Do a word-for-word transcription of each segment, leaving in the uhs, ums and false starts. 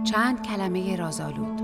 چند کلمه رازآلود.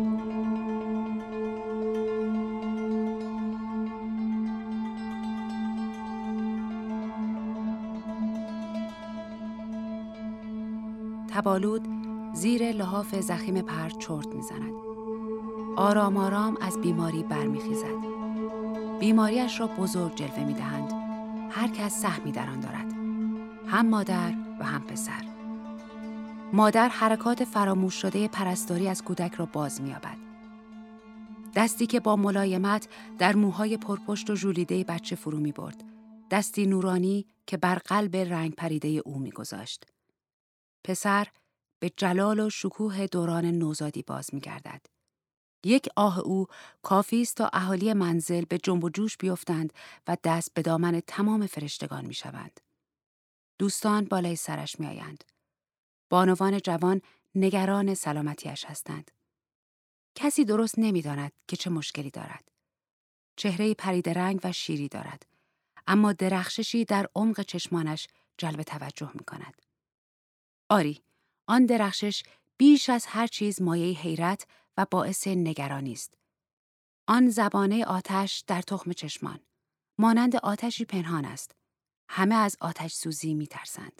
تبالود زیر لحاف ضخیم پر چرت می‌زند. آرام آرام از بیماری برمیخیزد. بیماریش را بزرگ جلوه می‌دهند. هر کس سهمی در آن دارد. هم مادر و هم پسر. مادر حرکات فراموش شده پرستاری از کودک را باز می‌یابد. دستی که با ملایمت در موهای پرپشت و ژولیده بچه فرو می‌برد. دستی نورانی که بر قلب رنگ پریده او می‌گذاشت. پسر به جلال و شکوه دوران نوزادی باز می‌گردد. یک آه او کافی است تا اهالی منزل به جنب و جوش بیفتند و دست به دامن تمام فرشتگان می‌شوند. دوستان بالای سرش می‌آیند. بانوان جوان نگران سلامتیش هستند. کسی درست نمی‌داند که چه مشکلی دارد. چهره پریده رنگ و شیری دارد، اما درخششی در عمق چشمانش جلب توجه می‌کند. آری، آن درخشش بیش از هر چیز مایه حیرت و باعث نگرانی است. آن زبانه آتش در تخم چشمان، مانند آتشی پنهان است. همه از آتش سوزی می‌ترسند.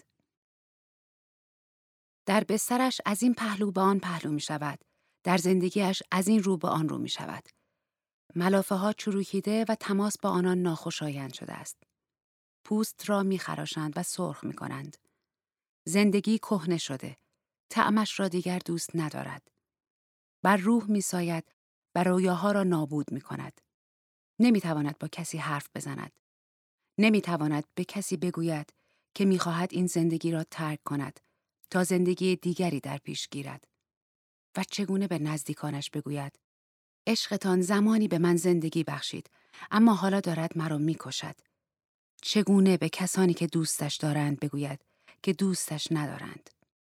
در بسترش از این پهلو به آن پهلو می شود. در زندگیش از این رو به آن رو می شود. ملافه ها چروکیده و تماس با آنان ناخوشایند شده است. پوست را می خراشند و سرخ می کنند. زندگی کهنه شده. طعمش را دیگر دوست ندارد. بر روح می ساید و رویاها را نابود می کند. نمی تواند با کسی حرف بزند. نمی تواند به کسی بگوید که می خواهد این زندگی را ترک کند تا زندگی دیگری در پیش گیرد. و چگونه به نزدیکانش بگوید عشقتان زمانی به من زندگی بخشید، اما حالا دارد مرا می کشد. چگونه به کسانی که دوستش دارند بگوید که دوستش ندارند.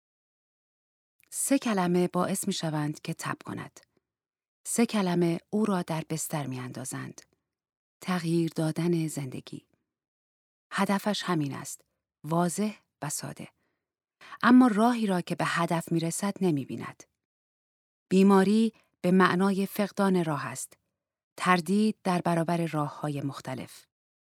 سه کلمه باعث می شوند که تب کند. سه کلمه او را در بستر می اندازند. تغییر دادن زندگی. هدفش همین است. واضح و ساده. اما راهی را که به هدف می رسد نمی بیند. بیماری به معنای فقدان راه است. تردید در برابر راه‌های مختلف.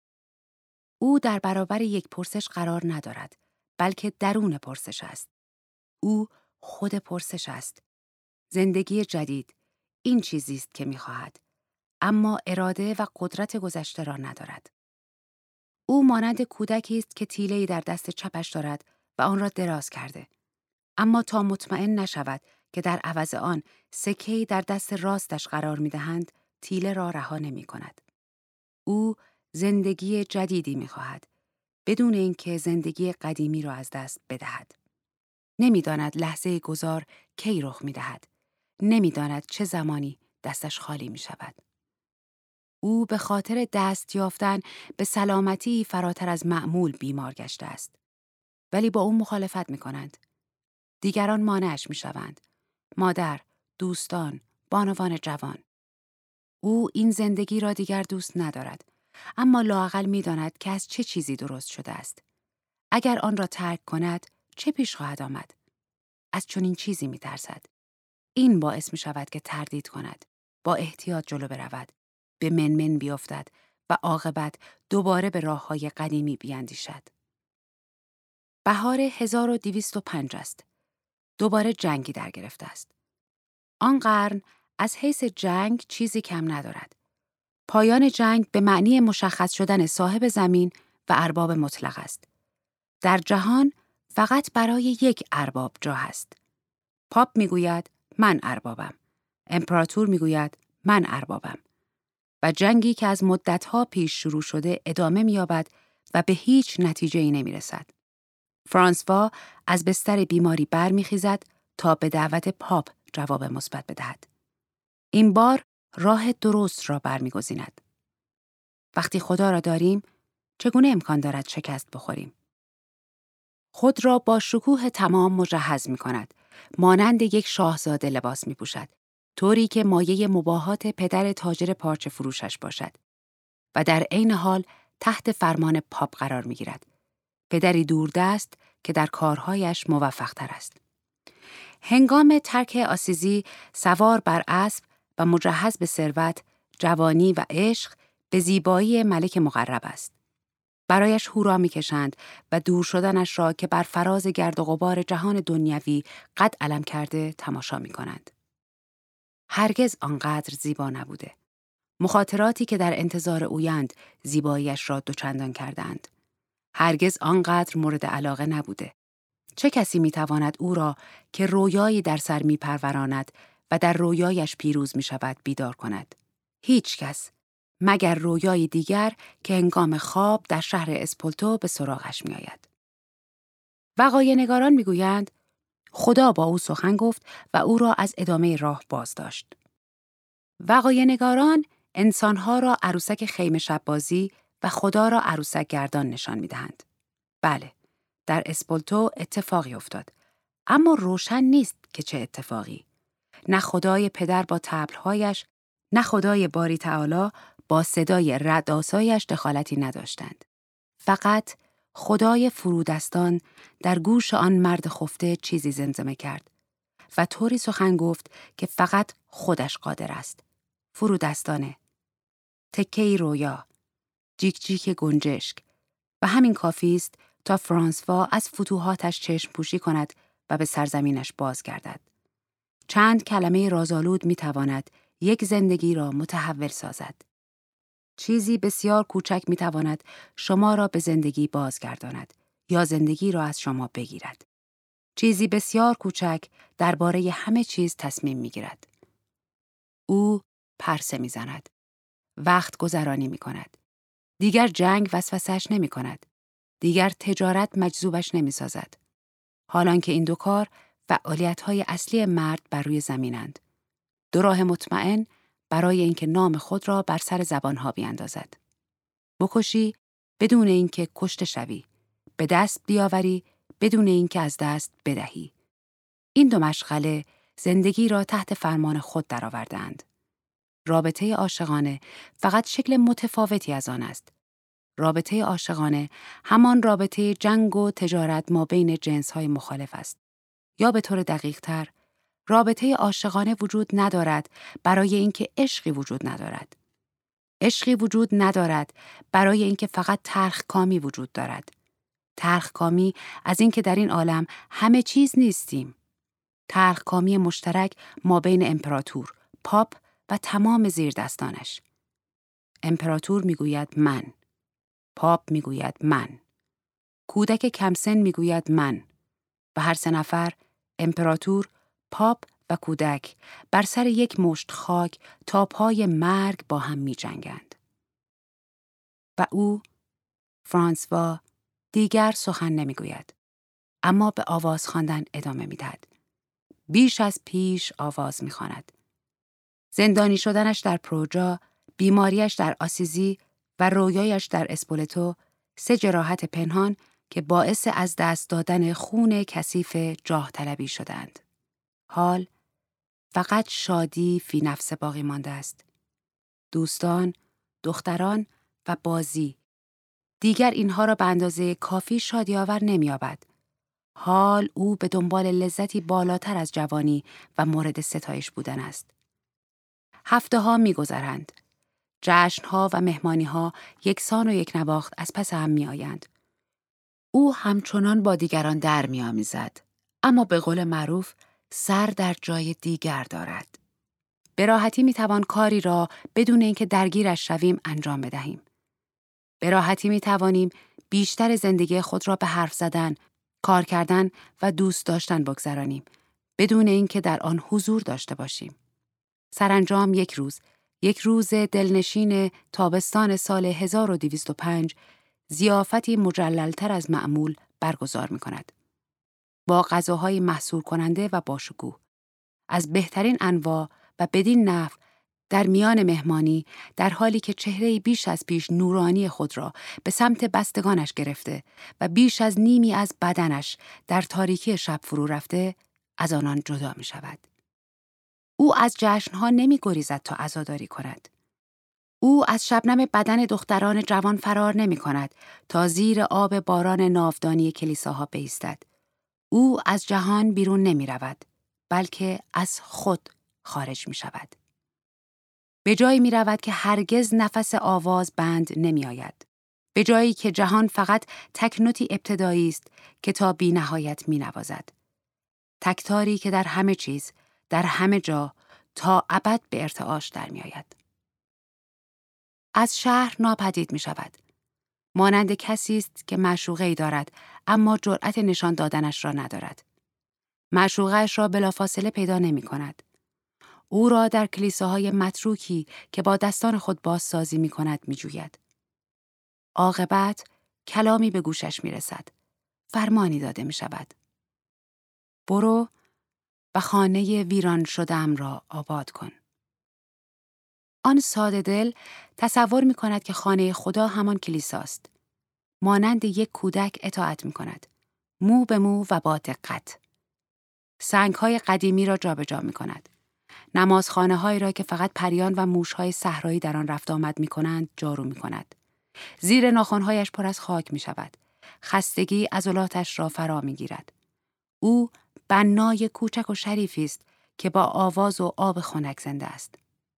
او در برابر یک پرسش قرار ندارد، بلکه درون پرسش است. او خود پرسش است. زندگی جدید، این چیزی است که می‌خواهد، اما اراده و قدرت گذشته را ندارد. او مانند کودکی است که تیله‌ای در دست چپش دارد و آن را دراز کرده. اما تا مطمئن نشود که در عوض آن سکه‌ای در دست راستش قرار می‌دهند، تیله را رها نمی‌کند. او زندگی جدیدی می‌خواهد، بدون اینکه زندگی قدیمی را از دست بدهد. نمی‌داند لحظه گذار کی رخ می‌دهد. نمی‌داند چه زمانی دستش خالی می‌شود. او به خاطر دست یافتن به سلامتی فراتر از معمول بیمار گشته است. ولی با او مخالفت می‌کنند. دیگران مانعش می‌شوند. مادر، دوستان، بانوان جوان. او این زندگی را دیگر دوست ندارد، اما لااقل می‌داند که از چه چیزی درست شده است. اگر آن را ترک کند، چه پیش خواهد آمد؟ از چنین چیزی می‌ترسد. این باعث می‌شود که تردید کند، با احتیاط جلو برود، به منمن بیفتد و عاقبت دوباره به راه‌های قدیمی بیاندیشد. بهار هزار و دویست و پنج است. دوباره جنگی در گرفته است. آن قرن از حیث جنگ چیزی کم ندارد. پایان جنگ به معنی مشخص شدن صاحب زمین و ارباب مطلق است. در جهان فقط برای یک ارباب جا هست. پاپ میگوید من اربابم. امپراتور میگوید من اربابم. و جنگی که از مدتها پیش شروع شده ادامه می‌یابد و به هیچ نتیجه‌ای نمی‌رسد. فرانسوا از بستر بیماری برمیخیزد تا به دعوت پاپ جواب مثبت بدهد. این بار راه درست را برمیگزیند. وقتی خدا را داریم، چگونه امکان دارد شکست بخوریم؟ خود را با شکوه تمام مجهز می کند. مانند یک شاهزاده لباس می پوشد. طوری که مایه مباهات پدر تاجر پارچه فروشش باشد. و در عین حال تحت فرمان پاپ قرار می گیرد. پدری دوردست که در کارهایش موفق تر است. هنگام ترک آسیزی سوار بر اسب و مجهز به ثروت، جوانی و عشق به زیبایی ملک مقرب است. برایش هورا می‌کشند و دور شدنش را که بر فراز گرد و غبار جهان دنیوی قد علم کرده تماشا می‌کنند. هرگز آنقدر زیبا نبوده. مخاطراتی که در انتظار اویند زیباییش را دوچندان کردند. هرگز آنقدر مورد علاقه نبوده. چه کسی می‌تواند او را که رویایی در سر می‌پروراند و در رویایش پیروز می‌شود بیدار کند؟ هیچ کس، مگر رویای دیگر که هنگام خواب در شهر اسپولتو به سراغش می‌آید. وقایع نگاران می‌گویند خدا با او سخن گفت و او را از ادامه راه باز داشت. وقایع نگاران انسانها را عروسک خیمه شب بازی و خدا را عروسک گردان نشان می‌دهند. بله، در اسپولتو اتفاقی افتاد، اما روشن نیست که چه اتفاقی. نه خدای پدر با طبل‌هایش، نه خدای باری تعالی با صدای رعدآسایش دخالتی نداشتند. فقط خدای فرودستان در گوش آن مرد خفته چیزی زمزمه کرد و طوری سخن گفت که فقط خودش قادر است. فرودستانه، تکه‌ای رویا، جیک جیک گنجشک و همین کافی است تا فرانسوا از فتوحاتش چشم پوشی کند و به سرزمینش بازگردد. چند کلمه رازآلود می تواند یک زندگی را متحول سازد. چیزی بسیار کوچک می تواند شما را به زندگی بازگرداند یا زندگی را از شما بگیرد. چیزی بسیار کوچک درباره همه چیز تصمیم می گیرد. او پرسه می زند. وقت گذرانی می کند. دیگر جنگ وسوسه‌اش نمی کند. دیگر تجارت مجذوبش نمی سازد. حالان که این دو کار فعالیت‌های اصلی مرد بر روی زمینند. دو راه مطمئن برای اینکه نام خود را بر سر زبانها بیاندازد. بکشی بدون اینکه کشته شوی، به دست بیاوری بدون اینکه از دست بدهی. این دو مشغله زندگی را تحت فرمان خود درآورده‌اند. رابطه عاشقانه فقط شکل متفاوتی از آن است. رابطه عاشقانه همان رابطه جنگ و تجارت ما بین جنس‌های مخالف است. یا به طور دقیق‌تر، رابطه عاشقانه وجود ندارد برای اینکه عشقی وجود ندارد. عشقی وجود ندارد برای اینکه فقط تلخکامی وجود دارد. تلخکامی از اینکه در این عالم همه چیز نیستیم. تلخکامی مشترک ما بین امپراتور، پاپ و تمام زیردستانش. امپراتور میگوید من. پاپ میگوید من. کودک کمسن میگوید من. و هر سه نفر، امپراتور، پاپ و کودک، بر سر یک مشت خاک تا پای مرگ با هم می جنگند. و او، فرانسوا، دیگر سخن نمی گوید. اما به آواز خواندن ادامه می دهد. بیش از پیش آواز می خواند. زندانی شدنش در پروجا، بیماریش در آسیزی و رویایش در اسپولتو، سه جراحت پنهان که باعث از دست دادن خون کثیف جاه طلبی شدند. حال فقط شادی فی نفس باقی مانده است. دوستان، دختران و بازی. دیگر اینها را به اندازه کافی شادی‌آور نمی‌یابد. حال او به دنبال لذتی بالاتر از جوانی و مورد ستایش بودن است. هفته ها می گذرند. جشن ها و مهمانی ها یکسان و یک نواخت از پس هم می آیند. او همچنان با دیگران در می آمیزد، اما به قول معروف سر در جای دیگر دارد. به راحتی می توان کاری را بدون اینکه درگیرش شویم انجام بدهیم. به راحتی می توانیم بیشتر زندگی خود را به حرف زدن، کار کردن و دوست داشتن بگذرانیم، بدون اینکه در آن حضور داشته باشیم. سرانجام یک روز، یک روز دلنشین تابستان سال هزار و دویست و پنج، ضیافتی مجللتر از معمول برگزار می کند. با غذاهای محصور کننده و باشکوه، از بهترین انواع و بدین نحو در میان مهمانی، در حالی که چهره‌ای بیش از پیش نورانی خود را به سمت بستگانش گرفته و بیش از نیمی از بدنش در تاریکی شب فرو رفته، از آنان جدا می شود. او از جشنها نمی گریزد تا عزاداری کند. او از شبنم بدن دختران جوان فرار نمی کند تا زیر آب باران ناودانی کلیساها بایستد. او از جهان بیرون نمی رود. بلکه از خود خارج می شود. به جایی می رود که هرگز نفس آواز بند نمی آید. به جایی که جهان فقط تک نوتی ابتدایی است که تا بی نهایت می نوازد. تکتاری که در همه چیز، در همه جا، تا ابد به ارتعاش در می آید. از شهر ناپدید می شود. مانند کسی است که معشوقه‌ای دارد اما جرأت نشان دادنش را ندارد. معشوقه‌اش را بلافاصله پیدا نمی کند. او را در کلیساهای متروکی که با دستان خود بازسازی می کند می جوید. عاقبت کلامی به گوشش می رسد. فرمانی داده می شود. برو و خانه ویران شده‌ام را آباد کن. آن ساده دل تصور می کند که خانه خدا همان کلیساست. مانند یک کودک اطاعت می کند. مو به مو و با دقت. سنگ‌های قدیمی را جابجا می کند. نمازخانه‌هایی را که فقط پریان و موش‌های صحرایی در آن رفت آمد می کنند جارو می کند. زیر ناخن‌هایش پر از خاک می شود. خستگی عضلاتش را فرا می گیرد. او بنای کوچک و شریفی است که با آواز و آب خنک زنده است.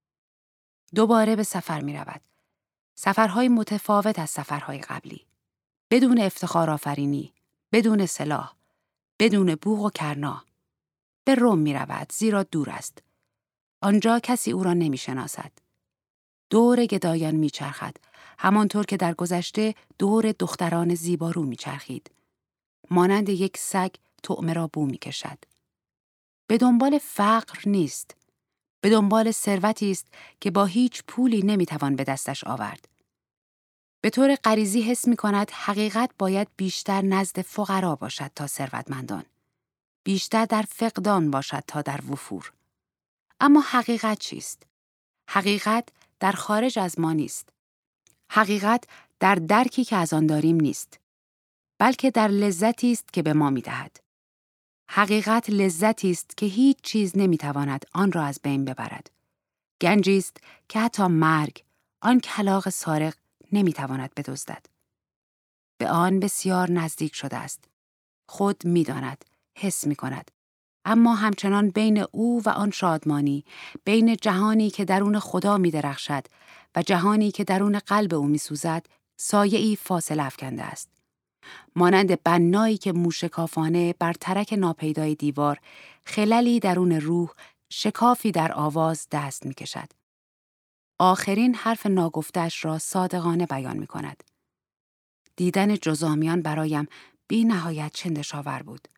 دوباره به سفر می رود. سفرهای متفاوت از سفرهای قبلی. بدون افتخار آفرینی، بدون سلاح، بدون بوق و کرنا. به روم می رود زیرا دور است. آنجا کسی او را نمی شناسد. دور گدایان می چرخد، همانطور که در گذشته دور دختران زیبارو می چرخید. مانند یک سگ طعمه را بو می کشد. به دنبال فقر نیست. به دنبال ثروتی است که با هیچ پولی نمی توان به دستش آورد. به طور غریزی حس می کند حقیقت باید بیشتر نزد فقرا باشد تا ثروتمندان. بیشتر در فقدان باشد تا در وفور. اما حقیقت چیست؟ حقیقت در خارج از ما نیست. حقیقت در درکی که از آن داریم نیست. بلکه در لذتی است که به ما می دهد. حقیقت لذتی است که هیچ چیز نمی تواند آن را از بین ببرد. گنجی است که حتی مرگ، آن کلاغ سارق نمی تواند بدزدد. به آن بسیار نزدیک شده است. خود می داند، حس می کند. اما همچنان بین او و آن شادمانی، بین جهانی که درون خدا می درخشد و جهانی که درون قلب او می سوزد، سایه‌ای فاصله افکنده است. مانند بنایی که موشکافانه بر ترک ناپیدای دیوار، خللی درون روح، شکافی در آواز دست می کشد. آخرین حرف ناگفتش را صادقانه بیان می کند. دیدن جزامیان برایم بی نهایت چندشاور بود.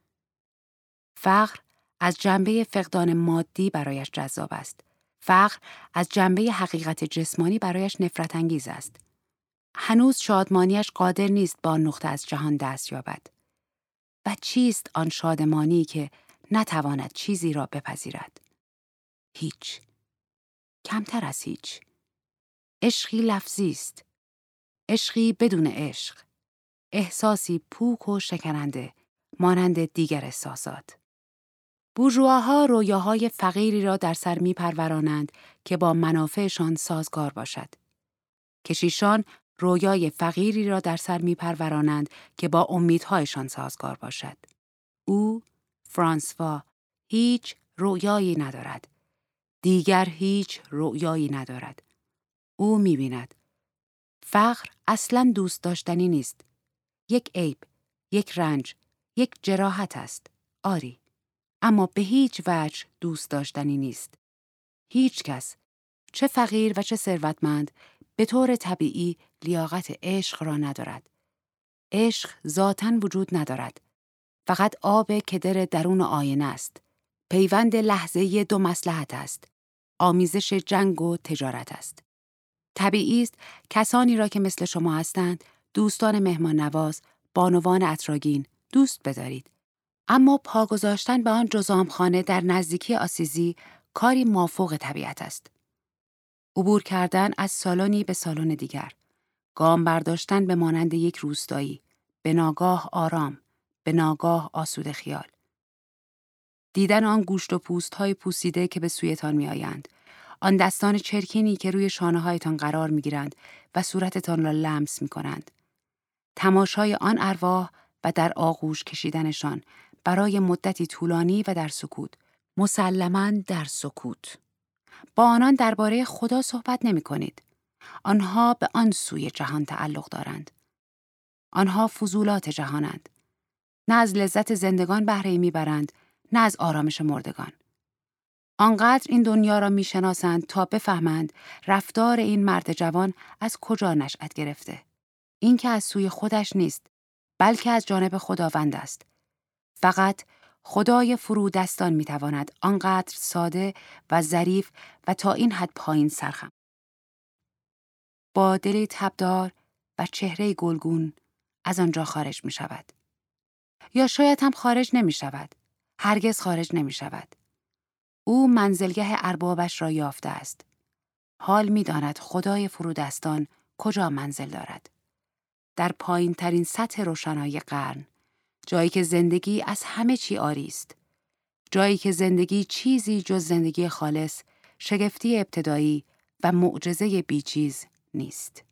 فقر از جنبه فقدان مادی برایش جذاب است. فقر از جنبه حقیقت جسمانی برایش نفرت انگیز است. هنوز شادمانیش قادر نیست با آن نقطه از جهان دست یابد. و چیست آن شادمانی که نتواند چیزی را بپذیرد؟ هیچ. کمتر از هیچ. عشقی لفظی است. عشقی بدون عشق. احساسی پوک و شکننده، مانند دیگر احساسات. بورژواها رویاهای فقیری را در سر می پرورانند که با منافعشان سازگار باشد. کشیشان رویای فقیری را در سر می پرورانند که با امیدهایشان سازگار باشد. او، فرانسوا، هیچ رویایی ندارد. دیگر هیچ رویایی ندارد. او می بیند. فقر اصلاً دوست داشتنی نیست. یک عیب، یک رنج، یک جراحت است. آری. اما به هیچ وجه دوست داشتنی نیست. هیچ کس، چه فقیر و چه ثروتمند، به طور طبیعی لیاقت عشق را ندارد. عشق ذاتاً وجود ندارد. فقط آب کدر درون آینه است. پیوند لحظه‌ای دو مصلحت است. آمیزش جنگ و تجارت است. طبیعی است کسانی را که مثل شما هستند، دوستان مهمان نواز، بانوان عطرآگین، دوست بدارید. اما پا گذاشتن به آن جزامخانه در نزدیکی آسیزی کاری مافوق طبیعت است. عبور کردن از سالنی به سالن دیگر، گام برداشتن به مانند یک روستایی، به ناگاه آرام، به ناگاه آسوده خیال. دیدن آن گوشت و پوست های پوسیده که به سویتان می آیند، آن دستان چرکینی که روی شانه هایتان قرار می گیرند و صورتتان را لمس می کنند. تماشای آن ارواح و در آغوش کشیدنشان برای مدتی طولانی و در سکوت، مسلماً در سکوت. با آنان درباره خدا صحبت نمی کنید. آنها به آن سوی جهان تعلق دارند. آنها فضولات جهانند. نه از لذت زندگان بهره میبرند، نه از آرامش مردگان. آنقدر این دنیا را میشناسند تا بفهمند رفتار این مرد جوان از کجا نشأت گرفته. این که از سوی خودش نیست، بلکه از جانب خداوند است. فقط خدای فرودستان میتواند آنقدر ساده و ظریف و تا این حد پایین سرخم. با دلی تبدار و چهره گلگون از آنجا خارج می شود. یا شاید هم خارج نمی شود. هرگز خارج نمی شود. او منزلگه اربابش را یافته است. حال می داند خدای فرودستان کجا منزل دارد. در پایین ترین سطح روشنایی قرن، جایی که زندگی از همه چی عاری است. جایی که زندگی چیزی جز زندگی خالص، شگفتی ابتدایی و معجزه بیچیز نیست.